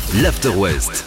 l'After West.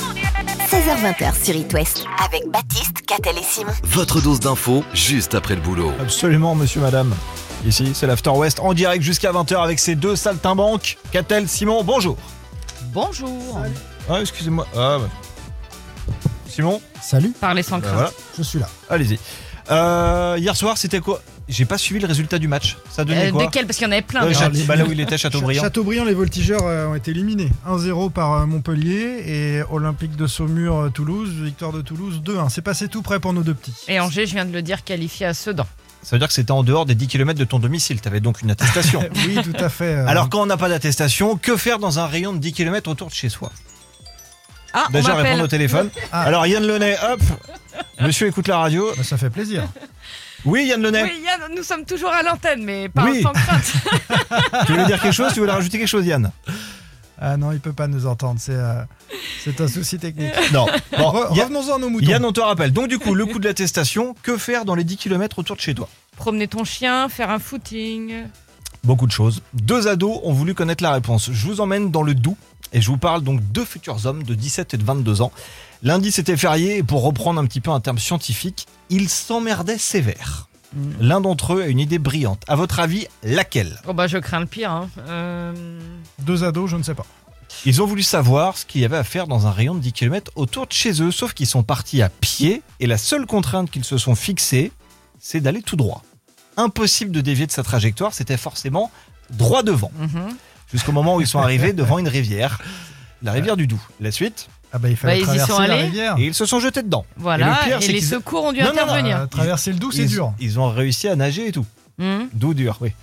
16h20 sur It West avec Baptiste, Catel et Simon. Votre dose d'infos juste après le boulot. Absolument, monsieur, madame. Ici, c'est l'After West en direct jusqu'à 20h avec ces deux saltimbanques. Catel, Simon, bonjour. Bonjour. Ah, excusez-moi. Ah, bah. Simon, Salut, Parlez sans crainte. voilà, je suis là. allez-y. Hier soir, c'était quoi ? J'ai pas suivi le résultat du match. Ça donnait quoi ? De quel ? Parce qu'il y en avait plein. Là Alors, où il était, Châteaubriand. Châteaubriand, les voltigeurs ont été éliminés. 1-0 par Montpellier et Olympique de Saumur, Toulouse, victoire de Toulouse 2-1. C'est passé tout près pour nos deux petits. Et Angers, je viens de le dire, qualifié à Sedan. Ça veut dire que c'était en dehors des 10 km de ton domicile. T'avais donc une attestation. Oui, tout à fait. Alors quand on n'a pas d'attestation, que faire dans un rayon de 10 km autour de chez soi ? Ah, Déjà on m'appelle. répondre au téléphone. Ah. Alors Yann Lenay, hop. Monsieur écoute la radio. Bah, ça fait plaisir. Oui, Yann Lenay. Oui, Yann, nous sommes toujours à l'antenne, mais pas Oui. sans crainte. Tu voulais dire quelque chose ? Tu voulais rajouter quelque chose, Yann ? Ah non, il peut pas nous entendre. C'est un souci technique. Non. Bon, Revenons-en à nos moutons. Yann, on te rappelle. Donc du coup, le coup de l'attestation, que faire dans les 10 km autour de chez toi ? Promener ton chien, faire un footing. Beaucoup de choses. Deux ados ont voulu connaître la réponse. Je vous emmène dans le Doubs et je vous parle donc de deux futurs hommes de 17 et de 22 ans. Lundi, c'était férié et pour reprendre un petit peu un terme scientifique, ils s'emmerdaient sévère. L'un d'entre eux a une idée brillante. À votre avis, laquelle ? Oh bah je crains le pire. Hein. Deux ados, je ne sais pas. Ils ont voulu savoir ce qu'il y avait à faire dans un rayon de 10 km autour de chez eux, sauf qu'ils sont partis à pied et la seule contrainte qu'ils se sont fixée, c'est d'aller tout droit. Impossible de dévier de sa trajectoire, c'était forcément droit devant. Jusqu'au moment où ils sont arrivés devant une rivière, la rivière du Doubs. La suite, Ah bah il fallait Bah, ils y traverser sont la allés. rivière. et ils se sont jetés dedans. Voilà, Et le pire, et c'est les qu'ils- secours ont dû Non, non, non, intervenir. Traverser le Doubs, c'est Ils- dur. Ils ont réussi à nager et tout. Doux dur, oui.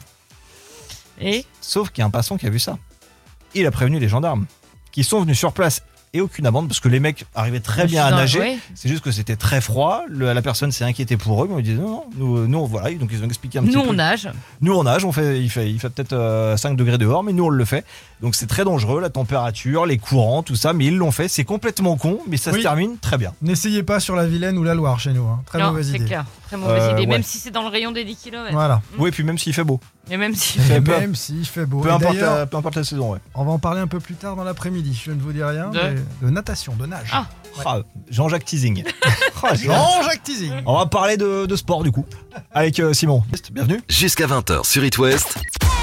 Et Sauf qu'il y a un passant qui a vu ça. Il a prévenu les gendarmes, qui sont venus sur place et aucune amende parce que les mecs arrivaient très bien à nager. Ouais. C'est juste que c'était très froid. La personne s'est inquiétée pour eux, mais on disait non, nous voilà. Donc ils ont expliqué un petit Nous peu. on nage. Nous on nage, il fait peut-être 5 degrés dehors, mais nous on le fait. Donc c'est très dangereux, la température, les courants, tout ça, mais ils l'ont fait. C'est complètement con, mais ça se Oui. termine très bien. N'essayez pas sur la Vilaine ou la Loire chez nous. Très Non, mauvaise c'est idée. clair. Très mauvaise idée. ouais. Même si c'est dans le rayon des 10 km. Voilà. Oui, et puis même s'il fait beau. Et même si. Peu- Même s'il fait beau. Peu Et importe, d'ailleurs, peu importe la saison, ouais. on va en parler un peu plus tard dans l'après-midi. Je ne vous dis rien. De Mais de natation, de nage. Ah. Ah, Jean-Jacques Teasing. Ah, Jean-Jacques Teasing. On va parler de sport du coup. Avec Simon. Bienvenue. Jusqu'à 20h sur It West,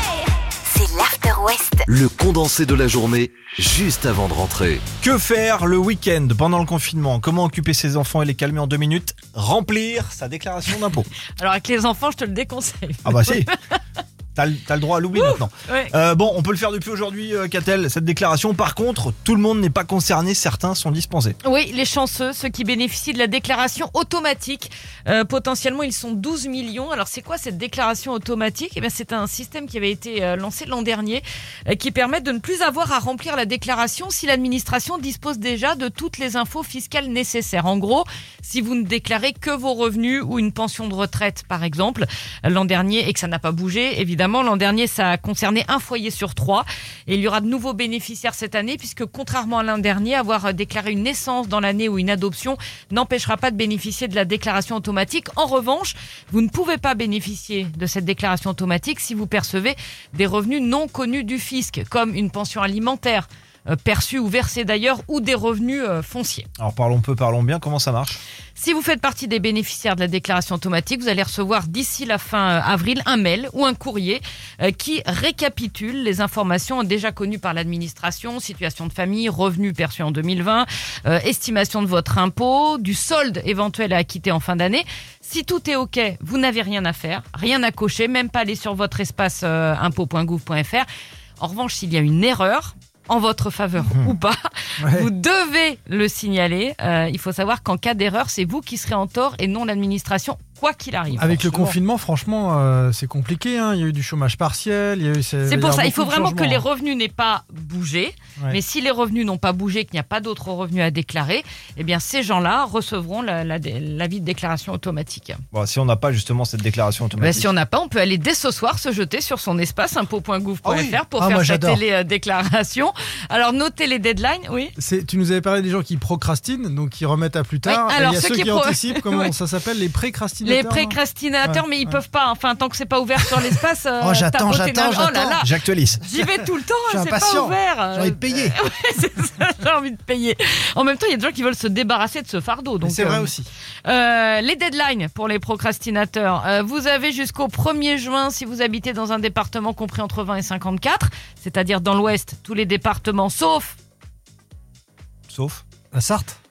C'est l'After West. le condensé de la journée juste avant de rentrer. Que faire le week-end pendant le confinement ? Comment occuper ses enfants et les calmer en 2 minutes ? Remplir sa déclaration d'impôt. Alors avec les enfants, je te le déconseille. Ah bah si. T'as le droit à l'oubli maintenant. Ouais. Bon, on peut le faire depuis aujourd'hui, Catel, cette déclaration. Par contre, tout le monde n'est pas concerné. Certains sont dispensés. Oui, les chanceux, ceux qui bénéficient de la déclaration automatique. Potentiellement, ils sont 12 millions. Alors, c'est quoi cette déclaration automatique ? Eh bien, c'est un système qui avait été lancé l'an dernier qui permet de ne plus avoir à remplir la déclaration si l'administration dispose déjà de toutes les infos fiscales nécessaires. En gros, si vous ne déclarez que vos revenus ou une pension de retraite, par exemple, l'an dernier, et que ça n'a pas bougé, évidemment, l'an dernier, ça a concerné un foyer sur 3. Et il y aura de nouveaux bénéficiaires cette année, puisque contrairement à l'an dernier, avoir déclaré une naissance dans l'année ou une adoption n'empêchera pas de bénéficier de la déclaration automatique. En revanche, vous ne pouvez pas bénéficier de cette déclaration automatique si vous percevez des revenus non connus du fisc, comme une pension alimentaire, perçue ou versée d'ailleurs, ou des revenus fonciers. Alors parlons peu, parlons bien. Comment ça marche ? Si vous faites partie des bénéficiaires de la déclaration automatique, vous allez recevoir d'ici la fin avril un mail ou un courrier qui récapitule les informations déjà connues par l'administration, situation de famille, revenus perçus en 2020, estimation de votre impôt, du solde éventuel à acquitter en fin d'année. Si tout est OK, vous n'avez rien à faire, rien à cocher, même pas aller sur votre espace impôt.gouv.fr. En revanche, s'il y a une erreur, en votre faveur ou pas, Ouais. vous devez le signaler. Il faut savoir qu'en cas d'erreur, c'est vous qui serez en tort et non l'administration, quoi qu'il arrive. Avec le Forcément. confinement, franchement, c'est compliqué. Il y a eu du chômage partiel. C'est pour ça, il faut vraiment que les revenus n'aient pas bougé. Ouais. Mais si les revenus n'ont pas bougé, qu'il n'y a pas d'autres revenus à déclarer, eh bien ces gens-là recevront l'avis de déclaration automatique. Bon, si on n'a pas justement cette déclaration Ben, automatique. si on n'a pas, on peut aller dès ce soir se jeter sur son espace impôt.gouv.fr Ah oui. pour Ah, faire moi, sa j'adore. télédéclaration. Alors notez les deadlines, oui. Tu nous avais parlé des gens qui procrastinent, donc qui remettent à plus tard. Oui, Et alors il y a ceux ceux qui qui anticipent, comment Oui. ça s'appelle, les précrastinateurs. précrastinateurs. Les précrastinateurs, Ouais, mais ils ouais. peuvent pas. Enfin, tant que c'est pas ouvert sur l'espace. Oh, j'attends. Oh là là, J'actualise. j'y vais tout le temps, Je suis c'est pas impatient. ouvert. J'ai envie de payer. Ouais, c'est ça, j'ai envie de payer. En même temps, il y a des gens qui veulent se débarrasser de ce fardeau. Donc, C'est vrai aussi. les deadlines pour les procrastinateurs. Vous avez jusqu'au 1er juin si vous habitez dans un département compris entre 20 et 54, c'est-à-dire dans l'Ouest, tous les départements sauf. Sauf. La Sarthe,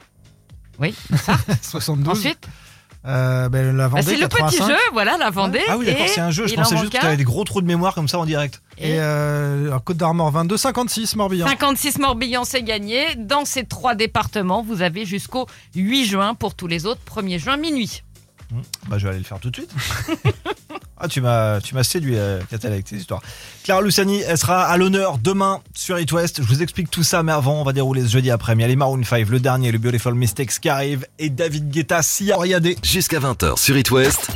Oui, ça. 72. Ensuite, La Vendée, c'est le 85. petit jeu, voilà, la Vendée. Ah oui, d'accord, et c'est un jeu. Je il en pensais manque juste que un. tu avais des gros trous de mémoire comme ça en direct. Et Côte d'Armor, 22. 56, Morbihan. 56 Morbihan, c'est gagné. Dans ces 3 départements, vous avez jusqu'au 8 juin. Pour tous les autres, 1er juin, minuit. Bah, je vais aller le faire tout de suite. Ah, tu m'as séduit, Catel, avec tes histoires. Clara Luciani, elle sera à l'honneur demain sur It West. Je vous explique tout ça, mais avant, on va dérouler ce jeudi après. Il y a les Maroon 5, le dernier, le Beautiful Mistakes qui arrive, et David Guetta, Sia Riadé. Jusqu'à 20h sur It West,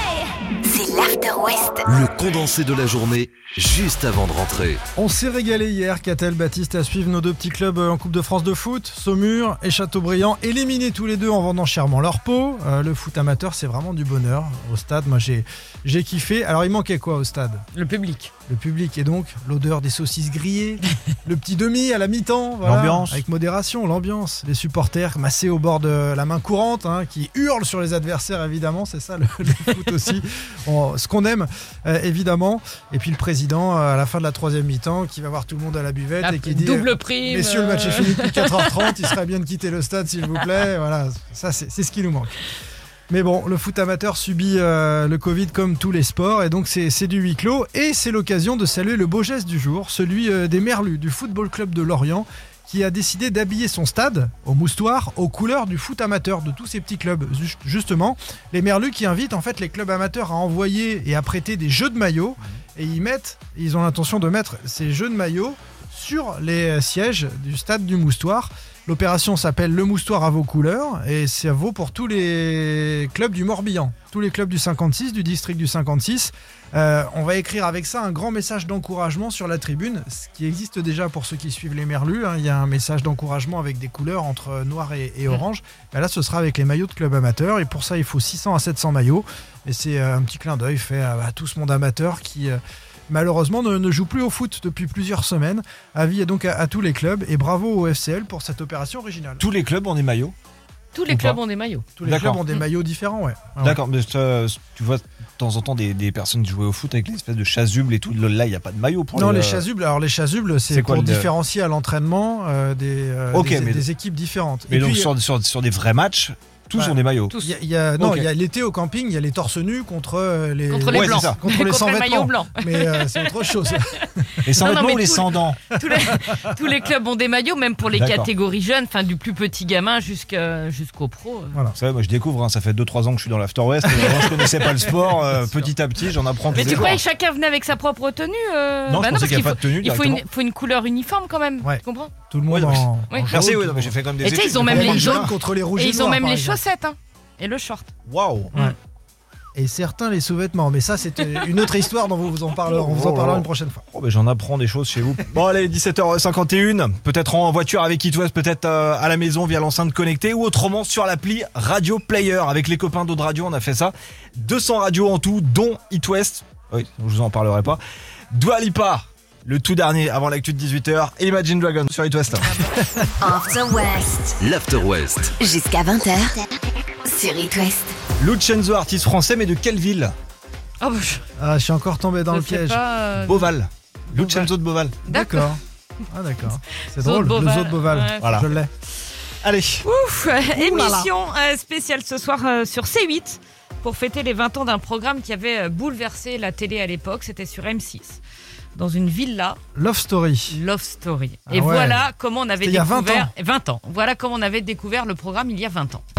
C'est l'After West. le condensé de la journée, juste avant de rentrer. On s'est régalé hier, Catel, Baptiste, à suivre nos 2 petits clubs en Coupe de France de foot, Saumur et Châteaubriand, éliminés tous les 2 en vendant chèrement leur peau. Le foot amateur, c'est vraiment du bonheur. Au stade, moi j'ai kiffé. Alors il manquait quoi au stade ? Le public. Le public, et donc l'odeur des saucisses grillées, le petit demi à la mi-temps, voilà, L'ambiance. avec modération, l'ambiance, les supporters massés au bord de la main courante, qui hurlent sur les adversaires, évidemment, c'est ça le foot aussi, ce qu'on aime évidemment, et puis le président à la fin de la 3e mi-temps qui va voir tout le monde à la buvette et qui dit double prime. messieurs, le match est fini depuis 4h30, il serait bien de quitter le stade s'il vous plaît, voilà, ça c'est ce qui nous manque. Mais bon, le foot amateur subit le Covid comme tous les sports, et donc c'est du huis clos. Et c'est l'occasion de saluer le beau geste du jour, celui des Merlus du Football Club de Lorient, qui a décidé d'habiller son stade au moustoir aux couleurs du foot amateur de tous ces petits clubs. Justement, les Merlus qui invitent en fait les clubs amateurs à envoyer et à prêter des jeux de maillots, et ils ont l'intention de mettre ces jeux de maillots sur les sièges du stade du Moustoir. L'opération s'appelle Le Moustoir à vos couleurs, et ça vaut pour tous les clubs du Morbihan, tous les clubs du 56, du district du 56. On va écrire avec ça un grand message d'encouragement sur la tribune, ce qui existe déjà pour ceux qui suivent les Merlus. Il y a un message d'encouragement avec des couleurs entre noir et orange. Mais là, ce sera avec les maillots de clubs amateurs, et pour ça, il faut 600 à 700 maillots. Et c'est un petit clin d'œil fait à tout ce monde amateur qui... malheureusement ne joue plus au foot depuis plusieurs semaines. Avis donc à tous les clubs, et bravo au FCL pour cette opération originale. Tous les clubs ont des maillots. Tous les Ou clubs pas ont des maillots. Tous les D'accord. clubs ont des maillots différents, ouais. Ah ouais. D'accord, mais tu vois de temps en temps des personnes qui jouaient au foot avec l'espèce de chasuble et tout. Là, il n'y a pas de maillot pour Non, les les chasubles, alors les chasubles, c'est c'est quoi pour le- différencier à l'entraînement Ok, mais- des équipes différentes. Mais Et donc puis, sur des vrais matchs, tous Ouais. ont des maillots. Tous. il y a Ok. l'été au camping, il y a les torse nus contre les Contre les Ouais, blancs. c'est ça. contre les sans maillots vêtements. blancs. Mais c'est autre chose. Les sans Non, vêtements mais ou les tous- sans dents? Tous les clubs ont des maillots, même pour les D'accord. catégories jeunes, enfin du plus petit gamin jusqu'au pro. Vous savez, moi je découvre, ça fait 2-3 ans que je suis dans l'After West. Avant, je connaissais pas le sport. Petit à petit, j'en apprends tous Mais les tu jours. croyais que chacun venait avec sa propre tenue Non, je pensais parce qu'il n'y qu'il a pas de tenue. il faut directement. faut une couleur uniforme quand même. Ouais. Tu comprends? Tout le monde Ouais, en oui. en Merci, jaune, oui, non, mais j'ai fait comme des Et tu sais, études. ils ont même pour les comprendre jaunes ça. contre les rouges Et et, ils ont noirs, même par les exemple. chaussettes et le short. Waouh. Ouais. Et certains les sous-vêtements, mais ça c'est une autre histoire dont on vous en parlera une prochaine fois. Oh, ben, j'en apprends des choses chez vous. Bon, allez, 17h51. Peut-être en voiture avec It West, peut-être à la maison via l'enceinte connectée, ou autrement sur l'appli Radio Player. Avec les copains d'Aude Radio, on a fait ça. 200 radios en tout, dont It West. Oui, je vous en parlerai pas. Dua Lipa, le tout dernier avant l'actu de 18h. Et Imagine Dragon sur It West. After West. L'After West, Jusqu'à 20h. Sur It West. Lucenzo, artiste français, mais de quelle ville? Oh, Ah, je suis encore tombé dans je le sais piège. pas, Beauval. Lucenzo de Beauval. D'accord. Ah d'accord. C'est Zoo de drôle. Le Beauval. zoo de Beauval. Ouais. Voilà. Je l'ai. Allez. Ouf, émission spéciale ce soir sur C8 pour fêter les 20 ans d'un programme qui avait bouleversé la télé à l'époque. C'était sur M6, dans une villa, Love Story. Love Story. Ah Et ouais. voilà comment on avait C'était il y a 20 découvert... ans. 20 ans. Voilà comment on avait découvert le programme il y a 20 ans.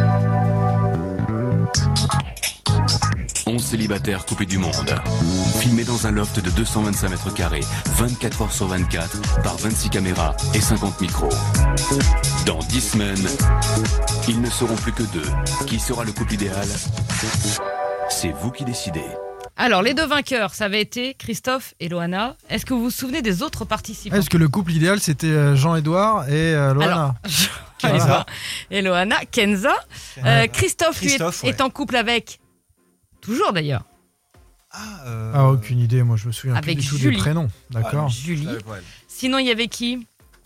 11 célibataires coupés du monde. Filmés dans un loft de 225 mètres carrés, 24 heures sur 24, par 26 caméras et 50 micros. Dans 10 semaines, ils ne seront plus que 2. Qui sera le couple idéal? C'est vous qui décidez. Alors, les deux vainqueurs, ça avait été Christophe et Loana. Est-ce que vous vous souvenez des autres participants? Est-ce que le couple idéal c'était Jean-Édouard et Loana? Alors, Kenza. et Loana, Kenza. Christophe, lui, Christophe, est en couple avec Toujours d'ailleurs. Aucune idée, moi je me souviens Avec plus du tout Julie. des prénoms. D'accord. Julie. Sinon, il y avait qui?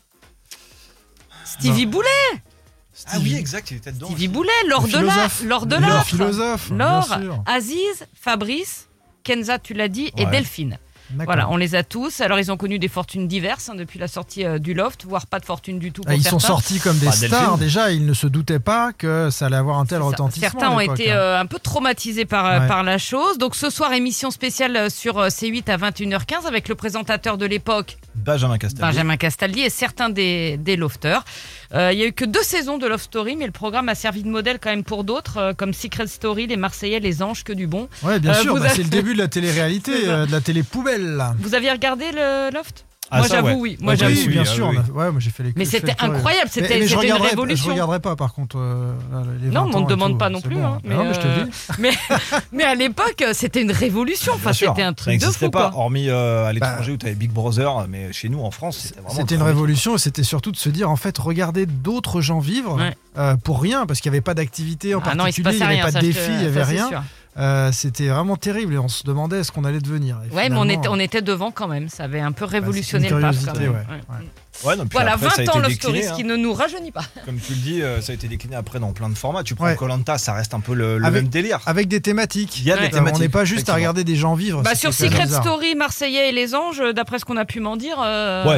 Stevie Boulet. Ah oui, exact, il était dedans. Stevie Boulet, Laure Le philosophe. Delafre. Le philosophe, bien Laure, sûr. Aziz, Fabrice, Kenza, tu l'as dit, et Ouais. Delphine. D'accord. Voilà, on les a tous. Alors, ils ont connu des fortunes diverses depuis la sortie du Loft, voire pas de fortune du tout pour Ils certains. sont sortis comme des Bah, stars. Delphine. Déjà, ils ne se doutaient pas que ça allait avoir un tel retentissement. Certains à ont l'époque, été hein. un peu traumatisés par, Ouais. par la chose. Donc, ce soir, émission spéciale sur C8 à 21h15 avec le présentateur de l'époque, Benjamin Castaldi. Benjamin Castaldi, et certains des lofters. Il y a eu que 2 saisons de Love Story, mais le programme a servi de modèle quand même pour d'autres, comme Secret Story, Les Marseillais, Les Anges, que du bon. Ouais, bien sûr, vous avez- c'est le début de la télé-réalité, C'est ça. de la télé-poubelle. là. Vous aviez regardé le Loft? Ah, Moi, ça, j'avoue, ouais. oui. Moi, Ouais, j'avoue. Oui, oui, bien ah sûr. oui. Ouais, moi j'ai fait les. Mais je fais c'était le tour, incroyable, Mais c'était je une regarderai- révolution. Je regarderai pas, par contre. Les Non, 20 mais on ans ne et demande tout, pas non c'est plus. bon. Hein, Non, mais je te le dis. mais à l'époque, c'était une révolution. Enfin, Bien sûr, c'était un ça truc de n'existait fou. pas, Quoi. hormis à l'étranger où tu avais Big Brother, mais chez nous en France, c'était vraiment. C'était une révolution, et c'était surtout de se dire, en fait, regarder d'autres gens vivre Ouais. pour rien, parce qu'il n'y avait pas d'activité en Ah non, il se particulier, il passait n'y avait rien. pas ça, de je défi, te- il n'y avait ça, c'est rien. sûr. C'était vraiment terrible, et on se demandait ce qu'on allait devenir. Et Ouais, mais on finalement, était devant quand même. Ça avait un peu révolutionné c'est une le pape. curiosité, Quand même. ouais. Ouais, non, puis Voilà, après, ça a 20 été ans Love décliné, Story, ce qui ne nous rajeunit pas. Comme tu le dis, ça a été décliné après dans plein de formats. Tu prends Ouais. Koh-Lanta, ça reste un peu le Avec- même délire. Avec des thématiques. Il y a des Ouais. thématiques. On n'est pas juste à effectivement. regarder des gens vivre. Bah, c'est sur quand même Secret bizarre. Story, Marseillais et Les Anges, d'après ce qu'on a pu m'en dire, Ouais.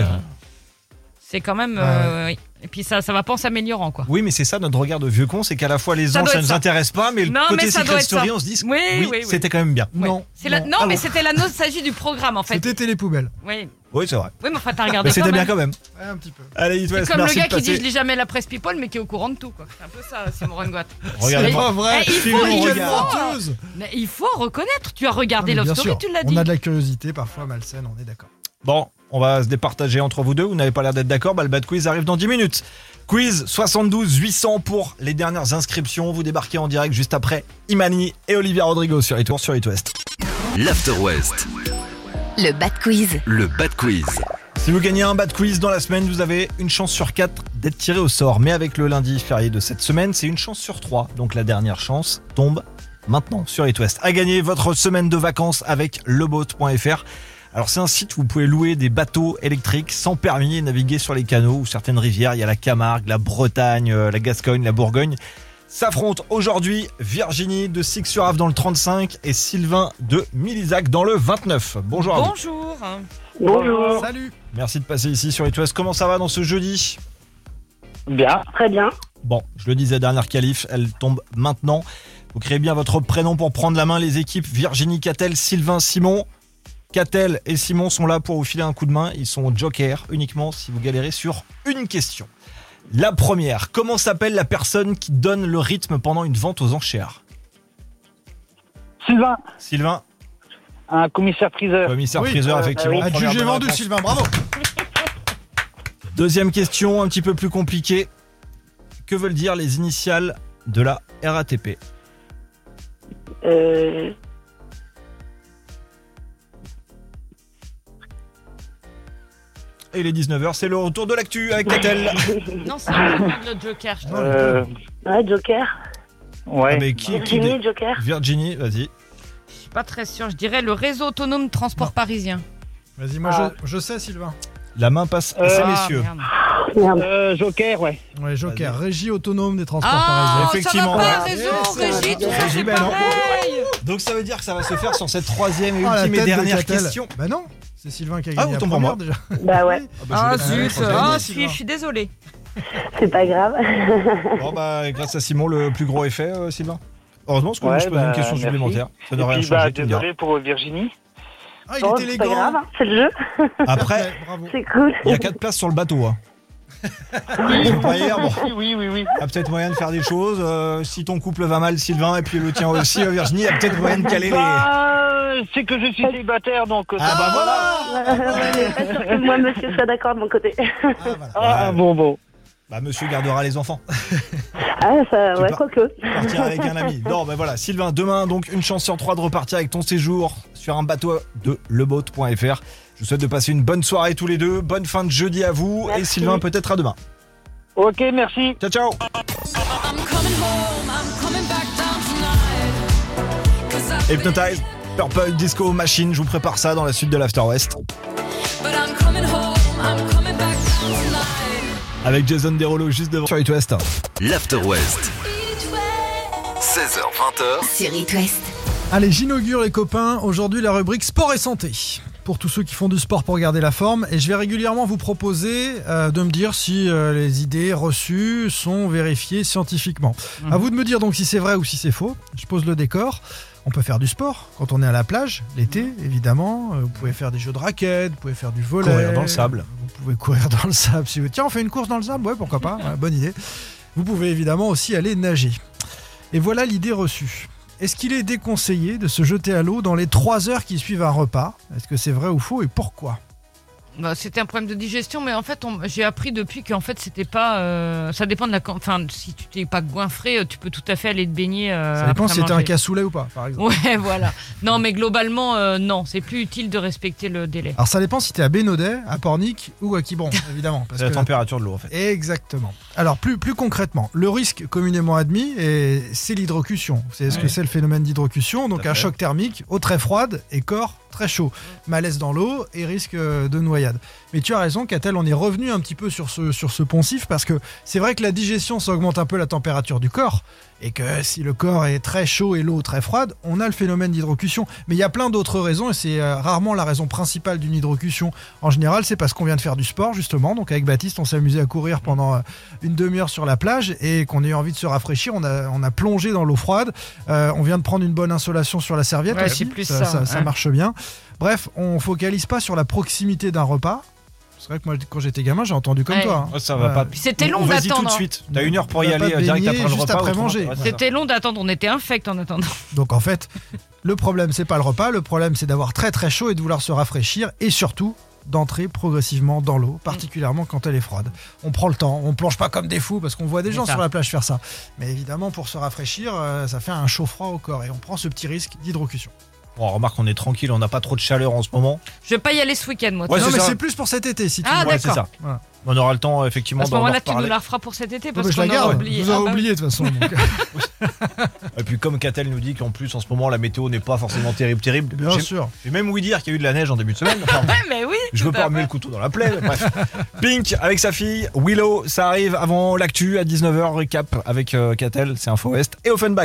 c'est quand même. Oui. Et puis ça va pas en s'améliorant, quoi. Oui, mais c'est ça notre regard de vieux con, c'est qu'à la fois les Ça anges, doit ça être nous ça. intéresse pas, mais le Non, côté mais ça doit Secret être Story, ça. on se dit, Oui. c'était quand même bien. Ouais. Non. C'est la- non. Non, Ah mais bon. c'était la nostalgie du programme, en fait. C'était télépoubelle. Oui. Oui, c'est vrai. Oui, mais enfin, t'as regardé Mais c'était quand bien même. quand même. Ouais, un petit peu. Allez, It C'est West, comme le merci gars de qui dit passer. je lis jamais la presse people, mais qui est au courant de tout, quoi. C'est un peu ça, Simon Rengoat. Regardez-moi. C'est pas vrai. Eh, il Suivez faut- mon il regard. faut- menteuse. Mais il faut reconnaître, tu as regardé Non, mais Love bien Story, sûr, tu l'as dit. On a de la curiosité, parfois malsaine, on est d'accord. Bon, on va se départager entre vous deux. Vous n'avez pas l'air d'être d'accord. Bah, le bad quiz arrive dans 10 minutes. Quiz 72 800 pour les dernières inscriptions. Vous débarquez en direct juste après Imani et Olivia Rodrigo sur It West. L'After West, Le Bad Quiz. le Bad Quiz. Si vous gagnez un bad quiz dans la semaine, vous avez une chance sur 4 d'être tiré au sort. Mais avec le lundi férié de cette semaine, c'est une chance sur 3. Donc la dernière chance tombe maintenant sur It West. À gagner votre semaine de vacances avec leboat.fr. Alors c'est un site où vous pouvez louer des bateaux électriques sans permis et naviguer sur les canaux ou certaines rivières. Il y a la Camargue, la Bretagne, la Gascogne, la Bourgogne. S'affrontent aujourd'hui Virginie de Six-sur-Ave dans le 35 et Sylvain de Milizac dans le 29. Bonjour à vous. Bonjour. Bonjour. Salut. Merci de passer ici sur It West. Comment ça va dans ce jeudi ? Bien. Très bien. Bon, je le disais, dernière qualif, elle tombe maintenant. Vous créez bien votre prénom pour prendre la main. Les équipes Virginie, Catel, Sylvain, Simon. Catel et Simon sont là pour vous filer un coup de main. Ils sont jokers uniquement si vous galérez sur une question. La première, comment s'appelle la personne qui donne le rythme pendant une vente aux enchères ? Sylvain, Sylvain, un commissaire-priseur. commissaire Oui, priseur, effectivement. oui. Première Adjugé bonne vendu, réponse. Sylvain, bravo. Deuxième question, un petit peu plus compliquée. Que veulent dire les initiales de la RATP ? Et il est 19h, c'est le retour de l'actu avec Catel. Non, c'est le Joker. je trouve. Ouais, Joker. Ouais. Ah, mais qui Virginie, Joker. Virginie, vas-y. Je suis pas très sûr. Je dirais le réseau autonome de transport parisien. Vas-y, moi Ah. je sais, Sylvain. La main passe à ces messieurs. Merde. Merde. Joker, ouais. Ouais, Joker, régie autonome des transports Ah, parisiens. Effectivement, ça va pas, ouais. réseau, Yes, régie, tout ça, régie, c'est ben non. pareil. Donc ça veut dire que ça va se faire sur cette troisième et Oh, la ultime et tête de dernière Catel. question. Bah non, c'est Sylvain qui a Ah, gagné la autant pour moi. première déjà. Bah ouais, Ah, je vous laisse zut. la Ah, troisième. je suis désolée. c'est pas grave. Bon bah grâce à Simon, le plus gros effet, Sylvain. Heureusement parce que Ouais, je pose une bah, question merci. supplémentaire. Ça Et n'aurait rien puis, bah, changé. tu me diras. désolé pour Virginie. Ah, il Bon, est c'est pas grave, élégant. hein, c'est le jeu. Après, Ouais, bravo. C'est cool. il y a 4 places sur le bateau. Hein. C'est pas hier, bon. Oui. Il y a peut-être moyen de faire des choses. Si ton couple va mal, Sylvain, et puis le tien aussi, Virginie, il y a peut-être moyen de caler les. Bah, c'est que je suis célibataire, donc... Ah bah voilà. Je suis pas sûre que moi, monsieur, soit d'accord de mon côté. Ah, voilà. Ah, bon. Bah monsieur gardera les enfants. Ah, ça, Tu ouais, pars- quoique. Partir avec un ami. Non, ben voilà, Sylvain, demain, donc une chance sur 3 de repartir avec ton séjour sur un bateau de leboat.fr. Je vous souhaite de passer une bonne soirée tous les deux. Bonne fin de jeudi à vous. Merci. Et Sylvain, peut-être à demain. Ok, merci. Ciao, ciao. I'm coming home, I'm coming back down tonight. 'Cause Hypnotize, Purple Disco Machine, je vous prépare ça dans la suite de l'After West. Avec Jason Derulo juste devant sur It West. L'After West. 16h-20h. Sur It West. Allez, j'inaugure les copains, aujourd'hui la rubrique sport et santé. Pour tous ceux qui font du sport pour garder la forme. Et je vais régulièrement vous proposer de me dire si les idées reçues sont vérifiées scientifiquement. À vous de me dire donc si c'est vrai ou si c'est faux. Je pose le décor. On peut faire du sport quand on est à la plage, l'été évidemment. Vous pouvez faire des jeux de raquettes, vous pouvez faire du volley. Courir dans le sable. Vous pouvez courir dans le sable. Si vous... Tiens, on fait une course dans le sable? Ouais, pourquoi pas, ouais, bonne idée. Vous pouvez évidemment aussi aller nager. Et voilà l'idée reçue. Est-ce qu'il est déconseillé de se jeter à l'eau dans les 3 heures qui suivent un repas? Est-ce que c'est vrai ou faux et pourquoi? C'était un problème de digestion, mais en fait, j'ai appris depuis qu'en fait, c'était pas. Ça dépend de la. Enfin, si tu t'es pas goinfré, tu peux tout à fait aller te baigner. Ça dépend si c'était un cassoulet ou pas, par exemple. Ouais, voilà. Non, mais globalement, non, c'est plus utile de respecter le délai. Alors, ça dépend si t'es à Bénodet, à Pornic ou à Quiberon, évidemment. C'est la température de l'eau, en fait. Exactement. Alors, plus concrètement, le risque communément admis, c'est l'hydrocution. Vous savez ce que c'est le phénomène d'hydrocution? Donc, un choc thermique, eau très froide et corps très chaud. Malaise dans l'eau et risque de noyade. Mais tu as raison, Catel, on est revenu un petit peu sur ce poncif parce que c'est vrai que la digestion, ça augmente un peu la température du corps et que si le corps est très chaud et l'eau très froide, on a le phénomène d'hydrocution. Mais il y a plein d'autres raisons et c'est rarement la raison principale d'une hydrocution. En général, c'est parce qu'on vient de faire du sport, justement. Donc avec Baptiste, on s'est amusé à courir pendant une demi-heure sur la plage et qu'on ait envie de se rafraîchir, on a plongé dans l'eau froide. On vient de prendre une bonne insolation sur la serviette. Ouais, aussi. c'est plus ça marche bien. Bref, on focalise pas sur la proximité d'un repas. C'est vrai que moi, quand j'étais gamin, j'ai entendu comme toi. Ça va pas. Puis c'était long Vas-y d'attendre. tout de suite. T'as 1 heure pour y aller direct après le juste repas. après autrement, manger. C'était long d'attendre, on était infect en attendant. Donc en fait, le problème, c'est pas le repas. Le problème, c'est d'avoir très très chaud et de vouloir se rafraîchir. Et surtout, d'entrer progressivement dans l'eau, particulièrement quand elle est froide. On prend le temps, on plonge pas comme des fous parce qu'on voit des gens sur la plage faire ça. Mais évidemment, pour se rafraîchir, ça fait un chaud froid au corps et on prend ce petit risque d'hydrocution. Bon, remarque, on est tranquille, on n'a pas trop de chaleur en ce moment. Je vais pas y aller ce week-end, moi. Ouais, non, mais ça. c'est plus pour cet été, si tu Ah, veux. Ouais, c'est d'accord. ça. Voilà. On aura le temps, effectivement, À ce d'en moment-là, tu nous reparler. la referas pour cet été Non, parce mais je la qu'on aura garde. oublié. Vous aurez Ah bah oublié de toute façon. donc. Et puis, comme Catel nous dit qu'en plus, en ce moment, la météo n'est pas forcément terrible. Bien sûr. J'ai même ouï dire qu'il y a eu de la neige en début de semaine. Enfin, Ouais, mais oui. je veux tout pas à remuer le couteau dans la plaie. Bref. Pink avec sa fille Willow, ça arrive avant l'actu à 19h. Récap avec Catel, c'est Info West et Offenbach.